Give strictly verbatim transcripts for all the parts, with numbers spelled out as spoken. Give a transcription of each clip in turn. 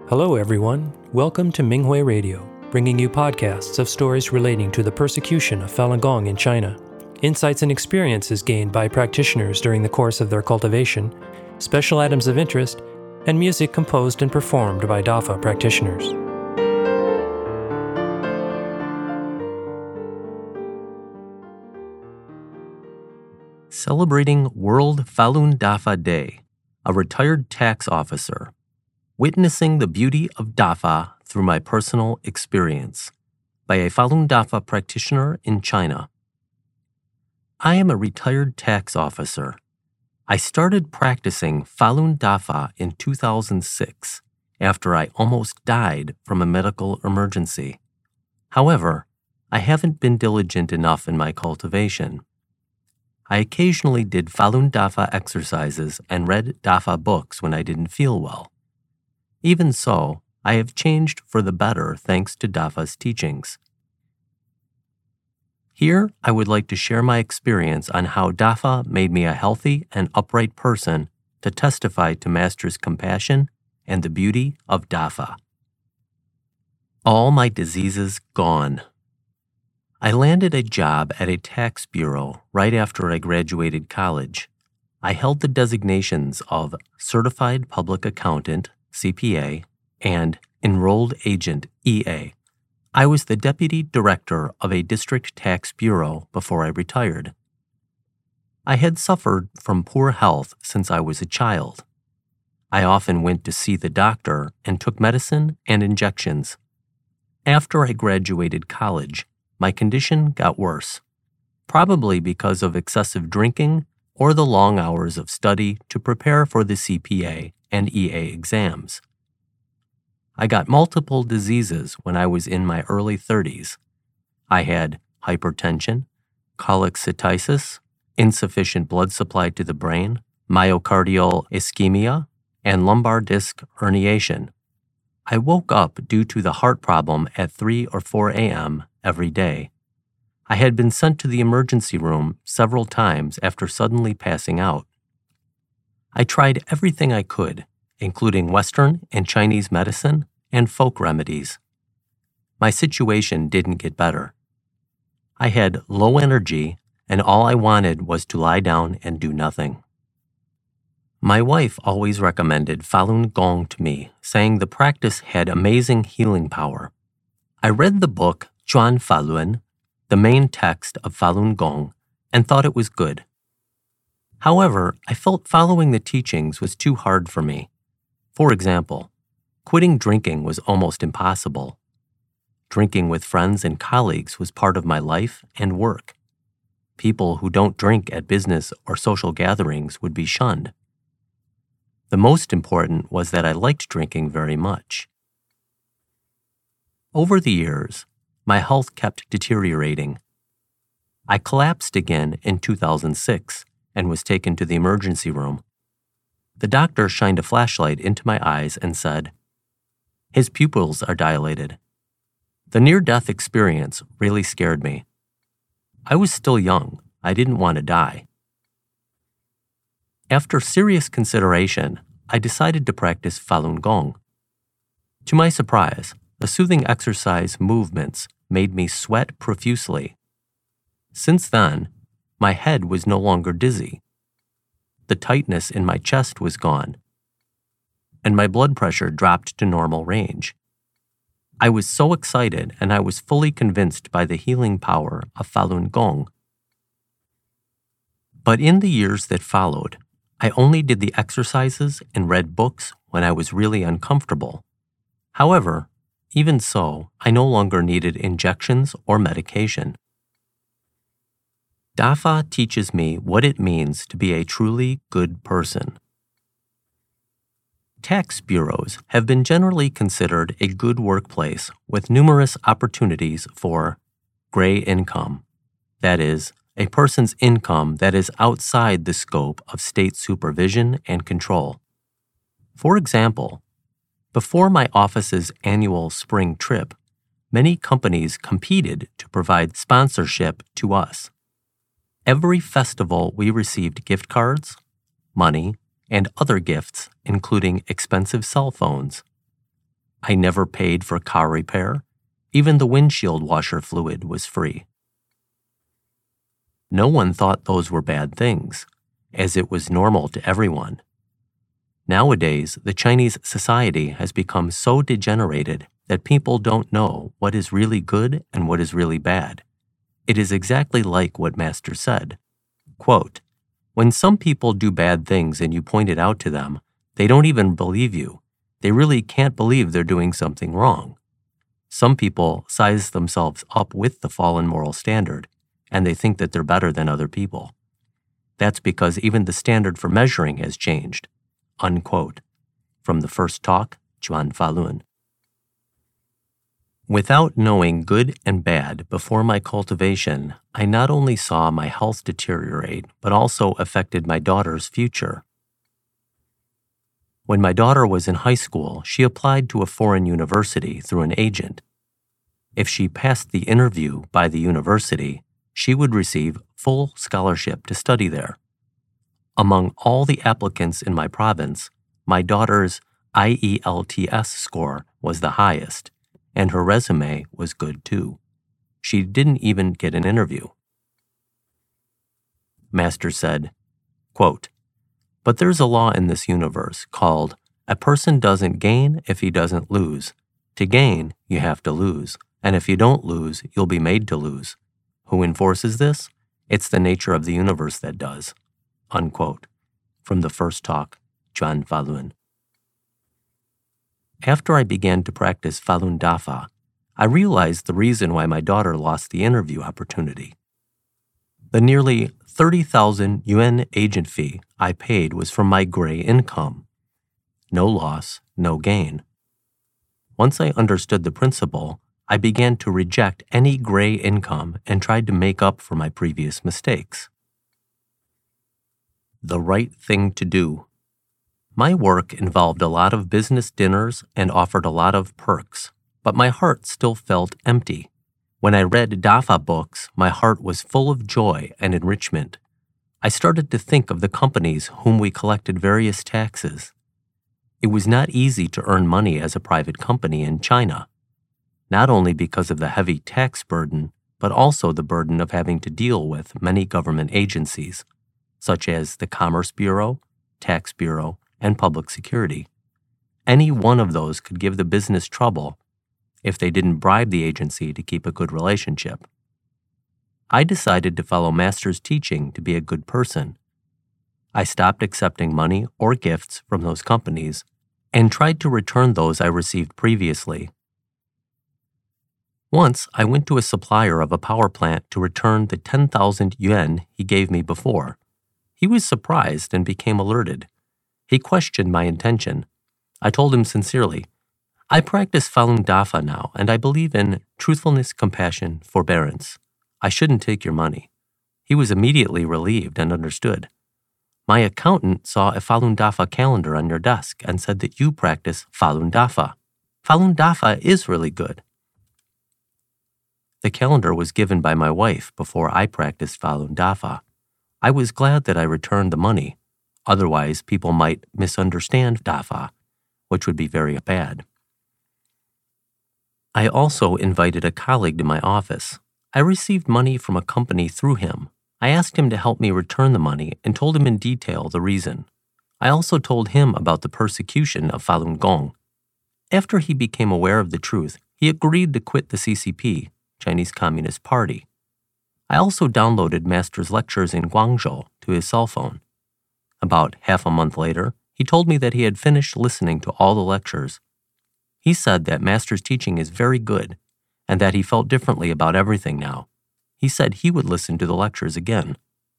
Hello, everyone. Welcome to Minghui Radio, bringing you podcasts of stories relating to the persecution of Falun Gong in China, insights and experiences gained by practitioners during the course of their cultivation, special items of interest, and music composed and performed by Dafa practitioners. Celebrating World Falun Dafa Day, a retired tax officer, witnessing the beauty of Dafa through my personal experience, by a Falun Dafa practitioner in China. I am a retired tax officer. I started practicing Falun Dafa in two thousand six after I almost died from a medical emergency. However, I haven't been diligent enough in my cultivation. I occasionally did Falun Dafa exercises and read Dafa books when I didn't feel well. Even so, I have changed for the better thanks to Dafa's teachings. Here, I would like to share my experience on how Dafa made me a healthy and upright person to testify to Master's compassion and the beauty of Dafa. All my diseases gone. I landed a job at a tax bureau right after I graduated college. I held the designations of Certified Public Accountant, C P A, and Enrolled Agent, E A. I was the deputy director of a district tax bureau before I retired. I had suffered from poor health since I was a child. I often went to see the doctor and took medicine and injections. After I graduated college, my condition got worse, probably because of excessive drinking or the long hours of study to prepare for the C P A and E A exams. I got multiple diseases when I was in my early thirties. I had hypertension, cholecystitis, insufficient blood supply to the brain, myocardial ischemia, and lumbar disc herniation. I woke up due to the heart problem at three or four a.m. every day. I had been sent to the emergency room several times after suddenly passing out. I tried everything I could, including Western and Chinese medicine and folk remedies. My situation didn't get better. I had low energy, and all I wanted was to lie down and do nothing. My wife always recommended Falun Gong to me, saying the practice had amazing healing power. I read the book Zhuan Falun, the main text of Falun Gong, and thought it was good. However, I felt following the teachings was too hard for me. For example, quitting drinking was almost impossible. Drinking with friends and colleagues was part of my life and work. People who don't drink at business or social gatherings would be shunned. The most important was that I liked drinking very much. Over the years, my health kept deteriorating. I collapsed again in two thousand six and was taken to the emergency room. The doctor shined a flashlight into my eyes and said, "His pupils are dilated." The near-death experience really scared me. I was still young. I didn't want to die. After serious consideration, I decided to practice Falun Gong. To my surprise, the soothing exercise movements made me sweat profusely. Since then, my head was no longer dizzy. The tightness in my chest was gone, and my blood pressure dropped to normal range. I was so excited, and I was fully convinced by the healing power of Falun Gong. But in the years that followed, I only did the exercises and read books when I was really uncomfortable. However, even so, I no longer needed injections or medication. Dafa teaches me what it means to be a truly good person. Tax bureaus have been generally considered a good workplace with numerous opportunities for gray income, that is, a person's income that is outside the scope of state supervision and control. For example, before my office's annual spring trip, many companies competed to provide sponsorship to us. Every festival we received gift cards, money, and other gifts, including expensive cell phones. I never paid for car repair. Even the windshield washer fluid was free. No one thought those were bad things, as it was normal to everyone. Nowadays, the Chinese society has become so degenerated that people don't know what is really good and what is really bad. It is exactly like what Master said. Quote, "When some people do bad things and you point it out to them, they don't even believe you. They really can't believe they're doing something wrong. Some people size themselves up with the fallen moral standard, and they think that they're better than other people. That's because even the standard for measuring has changed." Unquote. From the First Talk, Juan Falun. Without knowing good and bad before my cultivation, I not only saw my health deteriorate, but also affected my daughter's future. When my daughter was in high school, she applied to a foreign university through an agent. If she passed the interview by the university, she would receive full scholarship to study there. Among all the applicants in my province, my daughter's I E L T S score was the highest, and her resume was good too. She didn't even get an interview. Master said, quote, "But there's a law in this universe called, a person doesn't gain if he doesn't lose. To gain, you have to lose, and if you don't lose, you'll be made to lose. Who enforces this? It's the nature of the universe that does." Unquote. From the First Talk, Juan Falun. After I began to practice Falun Dafa, I realized the reason why my daughter lost the interview opportunity. The nearly thirty thousand yuan agent fee I paid was from my gray income. No loss, no gain. Once I understood the principle, I began to reject any gray income and tried to make up for my previous mistakes. The right thing to do. My work involved a lot of business dinners and offered a lot of perks, but my heart still felt empty. When I read Dafa books, my heart was full of joy and enrichment. I started to think of the companies whom we collected various taxes. It was not easy to earn money as a private company in China, not only because of the heavy tax burden, but also the burden of having to deal with many government agencies, such as the Commerce Bureau, Tax Bureau, and Public Security. Any one of those could give the business trouble if they didn't bribe the agency to keep a good relationship. I decided to follow Master's teaching to be a good person. I stopped accepting money or gifts from those companies and tried to return those I received previously. Once, I went to a supplier of a power plant to return the ten thousand yuan he gave me before. He was surprised and became alerted. He questioned my intention. I told him sincerely, "I practice Falun Dafa now, and I believe in truthfulness, compassion, forbearance. I shouldn't take your money." He was immediately relieved and understood. "My accountant saw a Falun Dafa calendar on your desk and said that you practice Falun Dafa. Falun Dafa is really good." The calendar was given by my wife before I practiced Falun Dafa. I was glad that I returned the money. Otherwise, people might misunderstand Dafa, which would be very bad. I also invited a colleague to my office. I received money from a company through him. I asked him to help me return the money and told him in detail the reason. I also told him about the persecution of Falun Gong. After he became aware of the truth, he agreed to quit the C C P, Chinese Communist Party. I also downloaded Master's lectures in Guangzhou to his cell phone. About half a month later, he told me that he had finished listening to all the lectures. He said that Master's teaching is very good and that he felt differently about everything now. He said he would listen to the lectures again.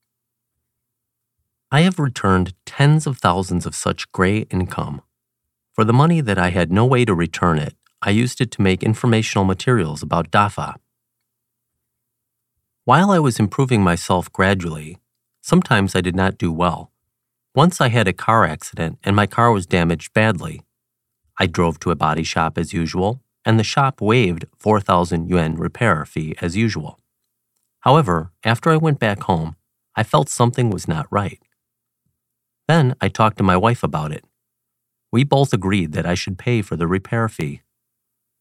I have returned tens of thousands of such gray income. For the money that I had no way to return it, I used it to make informational materials about Dafa. While I was improving myself gradually, sometimes I did not do well. Once I had a car accident and my car was damaged badly. I drove to a body shop as usual, and the shop waived four thousand yuan repair fee as usual. However, after I went back home, I felt something was not right. Then I talked to my wife about it. We both agreed that I should pay for the repair fee.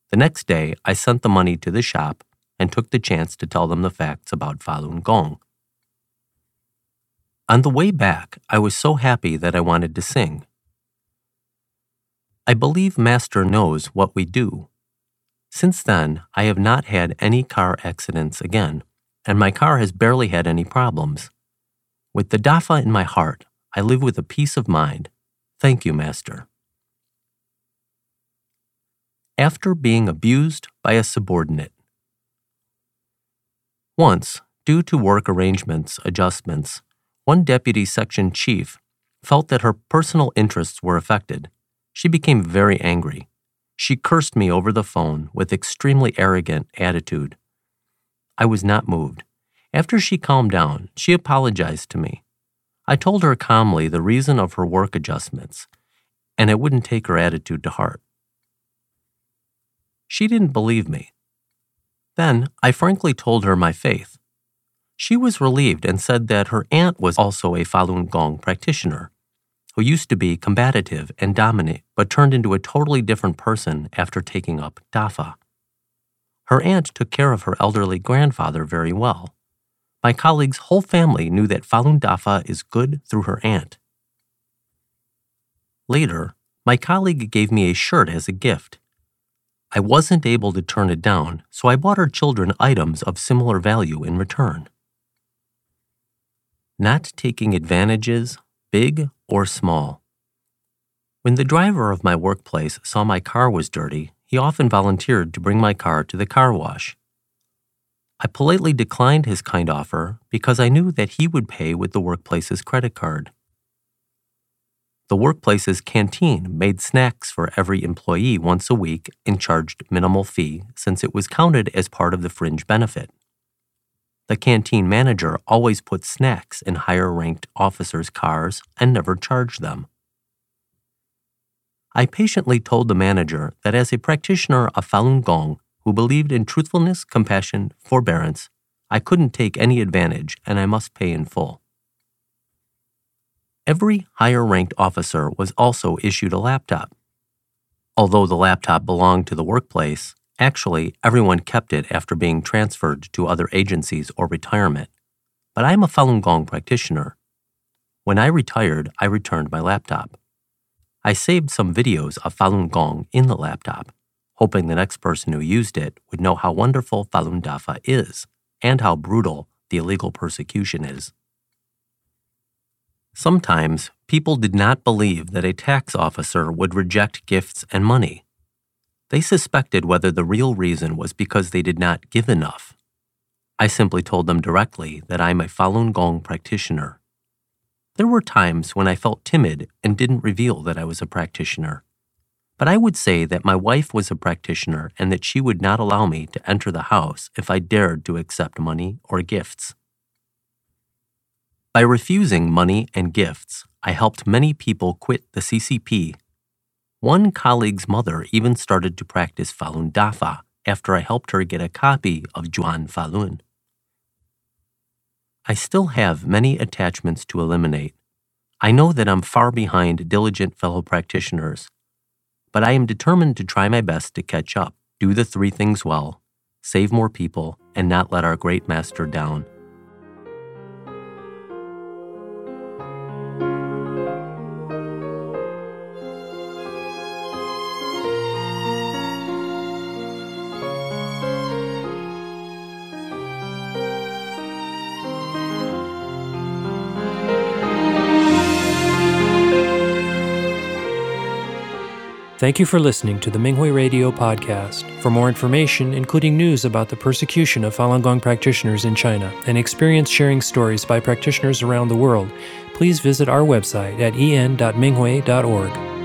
The next day, I sent the money to the shop and took the chance to tell them the facts about Falun Gong. On the way back, I was so happy that I wanted to sing. I believe Master knows what we do. Since then, I have not had any car accidents again, and my car has barely had any problems. With the Dafa in my heart, I live with a peace of mind. Thank you, Master. After being abused by a subordinate. Once, due to work arrangements adjustments, one deputy section chief felt that her personal interests were affected. She became very angry. She cursed me over the phone with extremely arrogant attitude. I was not moved. After she calmed down, she apologized to me. I told her calmly the reason of her work adjustments, and I wouldn't take her attitude to heart. She didn't believe me. Then I frankly told her my faith. She was relieved and said that her aunt was also a Falun Gong practitioner, who used to be combative and dominant but turned into a totally different person after taking up Dafa. Her aunt took care of her elderly grandfather very well. My colleague's whole family knew that Falun Dafa is good through her aunt. Later, my colleague gave me a shirt as a gift. I wasn't able to turn it down, so I bought her children items of similar value in return. Not taking advantages, big or small. When the driver of my workplace saw my car was dirty, he often volunteered to bring my car to the car wash. I politely declined his kind offer because I knew that he would pay with the workplace's credit card. The workplace's canteen made snacks for every employee once a week and charged minimal fee since it was counted as part of the fringe benefit. The canteen manager always put snacks in higher-ranked officers' cars and never charged them. I patiently told the manager that as a practitioner of Falun Gong who believed in truthfulness, compassion, forbearance, I couldn't take any advantage and I must pay in full. Every higher-ranked officer was also issued a laptop. Although the laptop belonged to the workplace, actually everyone kept it after being transferred to other agencies or retirement. But I'm a Falun Gong practitioner. When I retired, I returned my laptop. I saved some videos of Falun Gong in the laptop, hoping the next person who used it would know how wonderful Falun Dafa is and how brutal the illegal persecution is. Sometimes, people did not believe that a tax officer would reject gifts and money. They suspected whether the real reason was because they did not give enough. I simply told them directly that I'm a Falun Gong practitioner. There were times when I felt timid and didn't reveal that I was a practitioner. But I would say that my wife was a practitioner and that she would not allow me to enter the house if I dared to accept money or gifts. By refusing money and gifts, I helped many people quit the C C P. One colleague's mother even started to practice Falun Dafa after I helped her get a copy of Zhuan Falun. I still have many attachments to eliminate. I know that I'm far behind diligent fellow practitioners, but I am determined to try my best to catch up, do the three things well, save more people, and not let our great master down. Thank you for listening to the Minghui Radio podcast. For more information, including news about the persecution of Falun Gong practitioners in China and experience-sharing stories by practitioners around the world, please visit our website at e n dot minghui dot org.